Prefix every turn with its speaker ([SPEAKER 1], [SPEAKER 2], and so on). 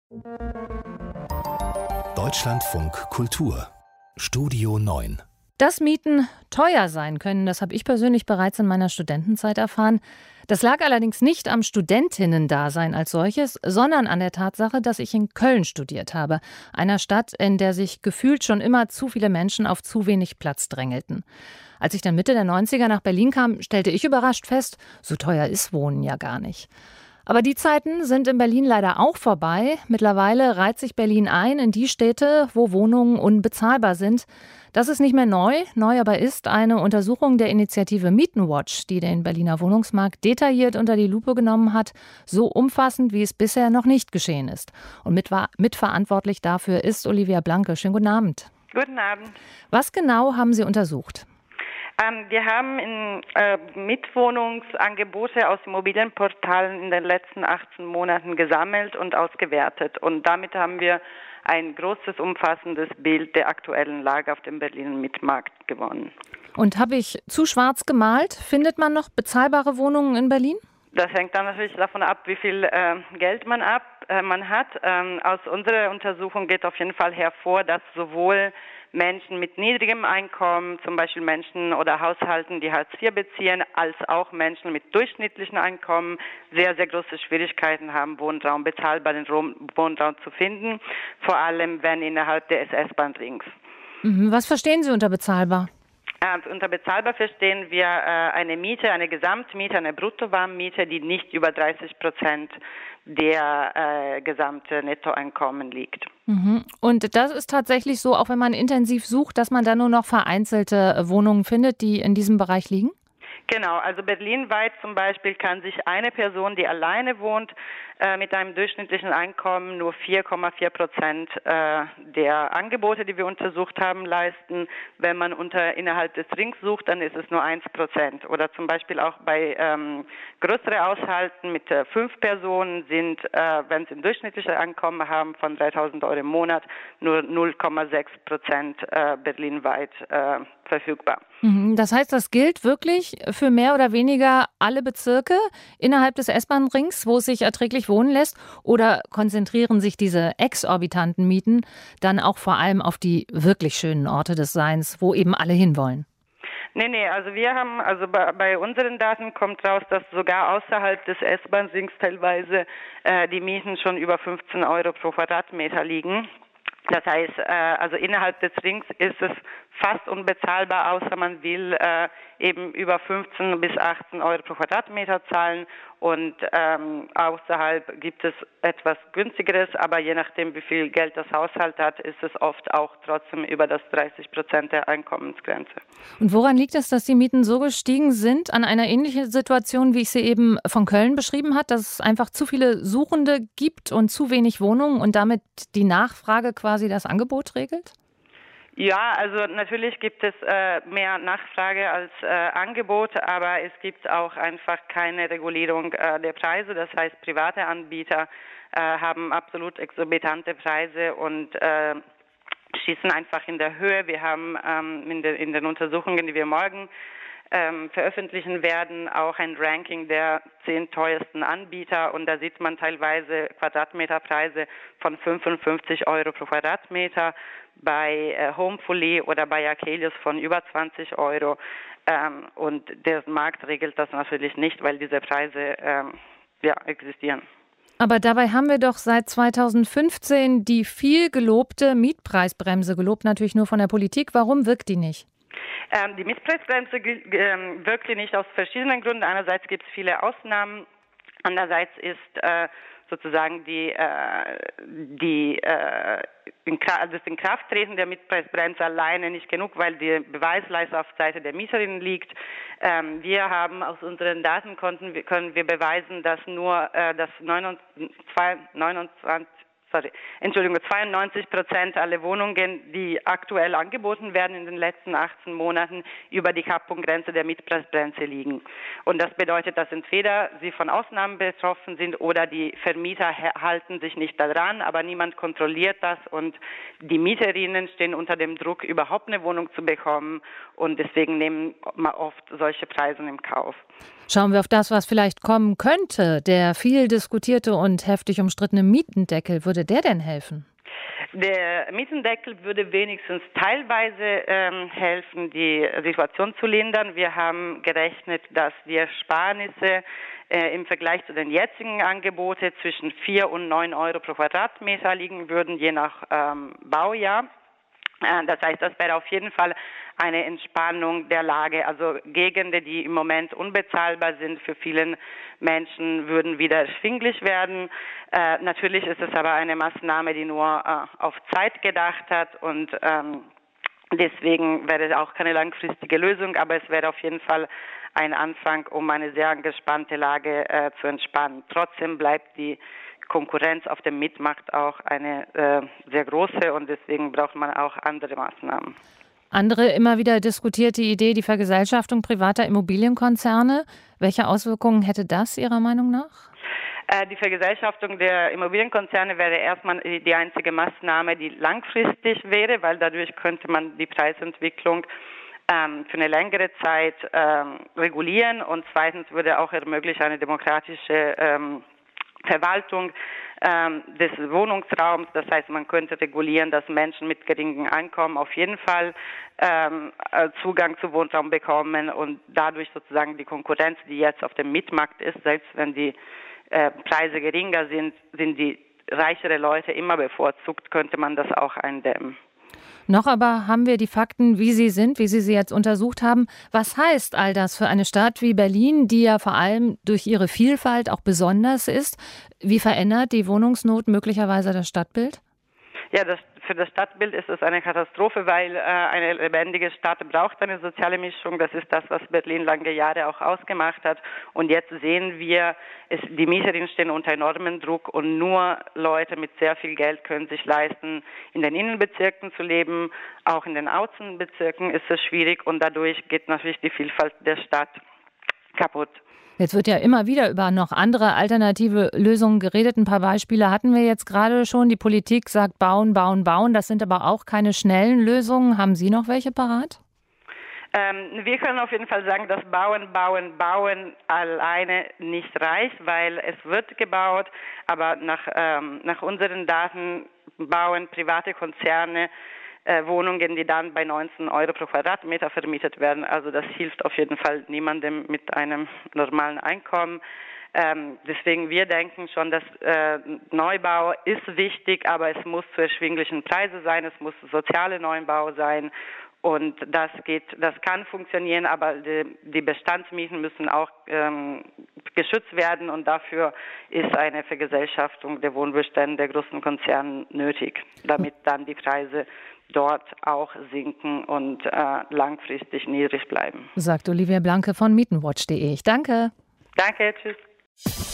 [SPEAKER 1] Deutschlandfunk Kultur Studio 9.
[SPEAKER 2] Dass Mieten teuer sein können, das habe ich persönlich bereits in meiner Studentenzeit erfahren. Das lag allerdings nicht am Studentinnen-Dasein als solches, sondern an der Tatsache, dass ich in Köln studiert habe, einer Stadt, in der sich gefühlt schon immer zu viele Menschen auf zu wenig Platz drängelten. Als ich dann Mitte der 90er nach Berlin kam, stellte ich überrascht fest, so teuer ist Wohnen ja gar nicht. Aber die Zeiten sind in Berlin leider auch vorbei. Mittlerweile reiht sich Berlin ein in die Städte, wo Wohnungen unbezahlbar sind. Das ist nicht mehr neu. Neu aber ist eine Untersuchung der Initiative Mietenwatch, die den Berliner Wohnungsmarkt detailliert unter die Lupe genommen hat. So umfassend, wie es bisher noch nicht geschehen ist. Und mitverantwortlich dafür ist Olivia Blanke. Schönen guten Abend.
[SPEAKER 3] Guten Abend.
[SPEAKER 2] Was genau haben Sie untersucht?
[SPEAKER 3] Wir haben Mietwohnungsangebote aus Immobilienportalen in den letzten 18 Monaten gesammelt und ausgewertet. Und damit haben wir ein großes, umfassendes Bild der aktuellen Lage auf dem Berliner Mietmarkt gewonnen. Und
[SPEAKER 2] habe ich zu schwarz gemalt? Findet man noch bezahlbare Wohnungen in Berlin?
[SPEAKER 3] Das hängt dann natürlich davon ab, wie viel Geld man hat. Aus unserer Untersuchung geht auf jeden Fall hervor, dass sowohl Menschen mit niedrigem Einkommen, zum Beispiel Menschen oder Haushalten, die Hartz IV beziehen, als auch Menschen mit durchschnittlichem Einkommen sehr, sehr große Schwierigkeiten haben, bezahlbaren Wohnraum zu finden, vor allem wenn innerhalb des S-Bahn-Rings.
[SPEAKER 2] Was verstehen Sie unter bezahlbar?
[SPEAKER 3] Unter bezahlbar verstehen wir eine Miete, eine Gesamtmiete, eine Bruttowarmmiete, die nicht über 30% der gesamte Nettoeinkommen liegt.
[SPEAKER 2] Und das ist tatsächlich so, auch wenn man intensiv sucht, dass man da nur noch vereinzelte Wohnungen findet, die in diesem Bereich liegen?
[SPEAKER 3] Genau, also berlinweit zum Beispiel kann sich eine Person, die alleine wohnt, mit einem durchschnittlichen Einkommen nur 4,4% der Angebote, die wir untersucht haben, leisten. Wenn man innerhalb des Rings sucht, dann ist es nur 1%. Oder zum Beispiel auch bei größeren Haushalten mit 5 Personen sind, wenn sie ein durchschnittliches Einkommen haben von 3.000 Euro im Monat, nur 0,6% berlinweit verfügbar.
[SPEAKER 2] Das heißt, das gilt wirklich für mehr oder weniger alle Bezirke innerhalb des S-Bahn-Rings, wo es sich erträglich wohnen lässt? Oder konzentrieren sich diese exorbitanten Mieten dann auch vor allem auf die wirklich schönen Orte des Seins, wo eben alle hinwollen?
[SPEAKER 3] Nee, also bei unseren Daten kommt raus, dass sogar außerhalb des S-Bahn-Rings teilweise die Mieten schon über 15 Euro pro Quadratmeter liegen. Das heißt, also innerhalb des Rings ist es fast unbezahlbar, außer man will eben über 15 bis 18 Euro pro Quadratmeter zahlen. Und außerhalb gibt es etwas günstigeres, aber je nachdem, wie viel Geld das Haushalt hat, ist es oft auch trotzdem über das 30% der Einkommensgrenze.
[SPEAKER 2] Und woran liegt es, dass die Mieten so gestiegen sind? An einer ähnlichen Situation, wie ich sie eben von Köln beschrieben habe, dass es einfach zu viele Suchende gibt und zu wenig Wohnungen und damit die Nachfrage quasi das Angebot regelt?
[SPEAKER 3] Ja, also natürlich gibt es mehr Nachfrage als Angebot, aber es gibt auch einfach keine Regulierung der Preise. Das heißt, private Anbieter haben absolut exorbitante Preise und schießen einfach in der Höhe. Wir haben in den Untersuchungen, die wir morgen veröffentlichen werden, auch ein Ranking der 10 teuersten Anbieter und da sieht man teilweise Quadratmeterpreise von 55 Euro pro Quadratmeter, bei Homefully oder bei Akelius von über 20 Euro und der Markt regelt das natürlich nicht, weil diese Preise existieren.
[SPEAKER 2] Aber dabei haben wir doch seit 2015 die viel gelobte Mietpreisbremse, gelobt natürlich nur von der Politik. Warum wirkt die nicht?
[SPEAKER 3] Die Mietpreisbremse wirkt nicht aus verschiedenen Gründen. Einerseits gibt es viele Ausnahmen, andererseits ist sozusagen das Inkrafttreten der Mietpreisbremse alleine nicht genug, weil die Beweislast auf Seite der Mieterinnen liegt. Wir haben aus unseren Daten können wir beweisen, dass nur 92% aller Wohnungen, die aktuell angeboten werden in den letzten 18 Monaten, über die Kappungsgrenze der Mietpreisbremse liegen. Und das bedeutet, dass entweder sie von Ausnahmen betroffen sind oder die Vermieter halten sich nicht daran, aber niemand kontrolliert das und die Mieterinnen stehen unter dem Druck, überhaupt eine Wohnung zu bekommen und deswegen nehmen wir oft solche Preise in Kauf.
[SPEAKER 2] Schauen wir auf das, was vielleicht kommen könnte. Der viel diskutierte und heftig umstrittene Mietendeckel würde würde der denn helfen?
[SPEAKER 3] Der Mietendeckel würde wenigstens teilweise helfen, die Situation zu lindern. Wir haben gerechnet, dass die Ersparnisse im Vergleich zu den jetzigen Angeboten zwischen 4 und 9 Euro pro Quadratmeter liegen würden, je nach Baujahr. Das heißt, das wäre auf jeden Fall eine Entspannung der Lage. Also Gegenden, die im Moment unbezahlbar sind für viele Menschen, würden wieder erschwinglich werden. Natürlich ist es aber eine Maßnahme, die nur auf Zeit gedacht hat und deswegen wäre es auch keine langfristige Lösung, aber es wäre auf jeden Fall ein Anfang, um eine sehr angespannte Lage zu entspannen. Trotzdem bleibt die Konkurrenz auf dem Mietmarkt auch eine sehr große und deswegen braucht man auch andere Maßnahmen.
[SPEAKER 2] Andere immer wieder diskutierte Idee, die Vergesellschaftung privater Immobilienkonzerne. Welche Auswirkungen hätte das Ihrer Meinung nach?
[SPEAKER 3] Die Vergesellschaftung der Immobilienkonzerne wäre erstmal die einzige Maßnahme, die langfristig wäre, weil dadurch könnte man die Preisentwicklung für eine längere Zeit regulieren und zweitens würde auch ermöglichen eine demokratische Verwaltung des Wohnungsraums. Das heißt, man könnte regulieren, dass Menschen mit geringem Einkommen auf jeden Fall Zugang zu Wohnraum bekommen und dadurch sozusagen die Konkurrenz, die jetzt auf dem Mietmarkt ist, selbst wenn die Preise geringer sind, sind die reichere Leute immer bevorzugt, könnte man das auch eindämmen.
[SPEAKER 2] Noch aber haben wir die Fakten, wie sie sind, wie Sie sie jetzt untersucht haben. Was heißt all das für eine Stadt wie Berlin, die ja vor allem durch ihre Vielfalt auch besonders ist? Wie verändert die Wohnungsnot möglicherweise das Stadtbild?
[SPEAKER 3] Ja, für das Stadtbild ist es eine Katastrophe, weil eine lebendige Stadt braucht eine soziale Mischung. Das ist das, was Berlin lange Jahre auch ausgemacht hat. Und jetzt sehen wir, die Mieterinnen stehen unter enormem Druck und nur Leute mit sehr viel Geld können sich leisten, in den Innenbezirken zu leben. Auch in den Außenbezirken ist es schwierig und dadurch geht natürlich die Vielfalt der Stadt kaputt.
[SPEAKER 2] Jetzt wird ja immer wieder über noch andere alternative Lösungen geredet. Ein paar Beispiele hatten wir jetzt gerade schon. Die Politik sagt bauen, bauen, bauen. Das sind aber auch keine schnellen Lösungen. Haben Sie noch welche parat?
[SPEAKER 3] Wir können auf jeden Fall sagen, dass Bauen alleine nicht reicht, weil es wird gebaut, aber nach unseren Daten bauen private Konzerne Wohnungen, die dann bei 19 Euro pro Quadratmeter vermietet werden. Also das hilft auf jeden Fall niemandem mit einem normalen Einkommen. Deswegen wir denken schon, dass Neubau ist wichtig, aber es muss zu erschwinglichen Preisen sein, es muss soziale Neubau sein. Und das kann funktionieren, aber die Bestandsmieten müssen auch geschützt werden und dafür ist eine Vergesellschaftung der Wohnbestände der großen Konzerne nötig, damit dann die Preise dort auch sinken und langfristig niedrig bleiben.
[SPEAKER 2] Sagt Olivia Blanke von Mietenwatch.de. Ich danke.
[SPEAKER 3] Danke, tschüss.